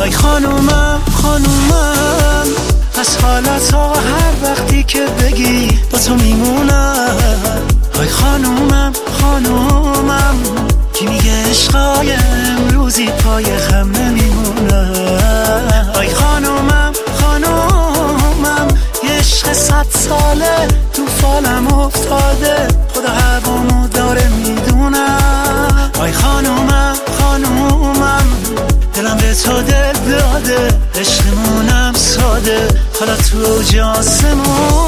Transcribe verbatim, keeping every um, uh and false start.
آی خانومم خانومم، از حالت ها هر وقتی که بگی با تو میمونم. آی خانومم خانومم، کی میگه عشقای امروزی پای خم نمیمونه. آی خانومم خانومم، یه عشق صد ساله تو فالم افتاده، خدا هوامو داره میدونم. آی خانومم خانومم، دلم به تو دل داده، عشقمونم ساده، حالا تو جاسمون